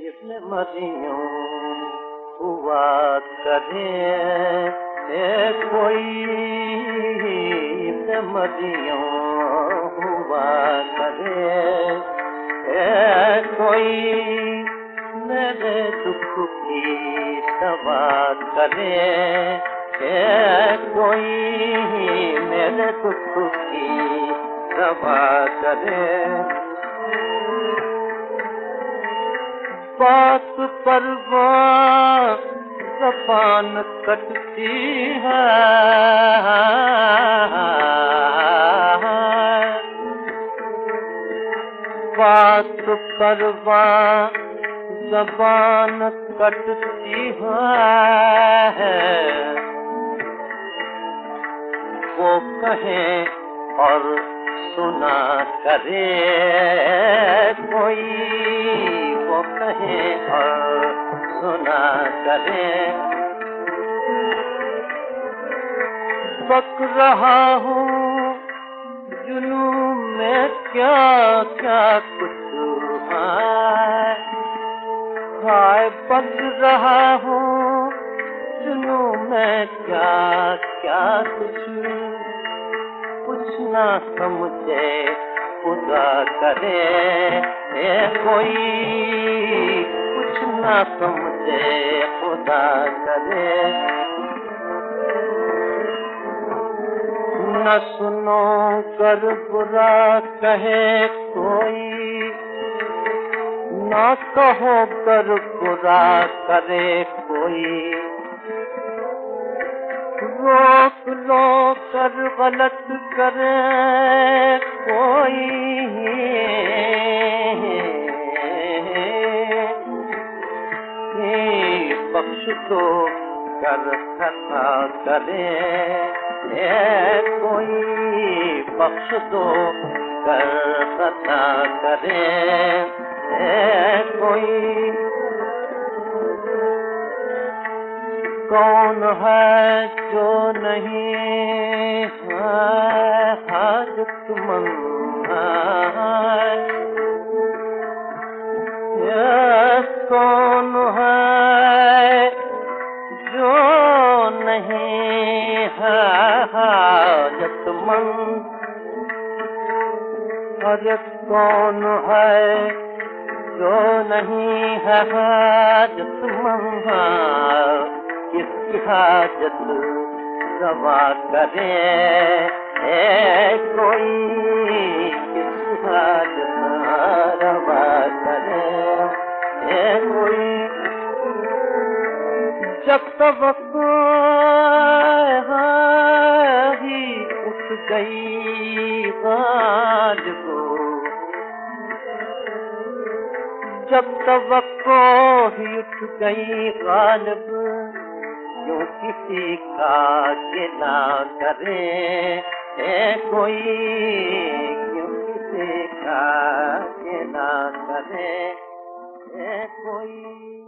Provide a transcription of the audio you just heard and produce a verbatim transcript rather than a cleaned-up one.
इसमें मरियों हुआ करे ए कोई इसमें मरियों हुआ करे ए कोई मेरे दुख की दवा करे ए कोई मेरे दुख की दवा करे। बात परवाह ज़बान कटती है बात परवाह ज़बान कटती है वो कहे और सुना करे कोई वो कहे और सुना करे। बक रहा हूँ जुनून में क्या क्या कुछ है हाय बक रहा हूँ जुनून में क्या क्या कुछ कुछ ना समझे खुदा करे ए कोई कुछ ना समझे खुदा करे। न सुनो कर बुरा कहे कोई न कहो कर बुरा करे कोई रोक लो कर गलत करे कोई बख्श दो कर खता करे ए कोई बख्श दो कर खता करे ए कोई। कौन है जो नहीं है हाजतमंद है कौन है जो नहीं है हाजतमंद अरे कौन है जो नहीं है हाजतमंद किसकी हाजत रवा करे ए कोई किसकी हाजत रवा करे ए कोई। जब तक ही उठ गई गालिब जब तक ही उठ गई गालिब क्यों किसी का गिला करे ए कोई क्यों किसी का गिला करे ए कोई।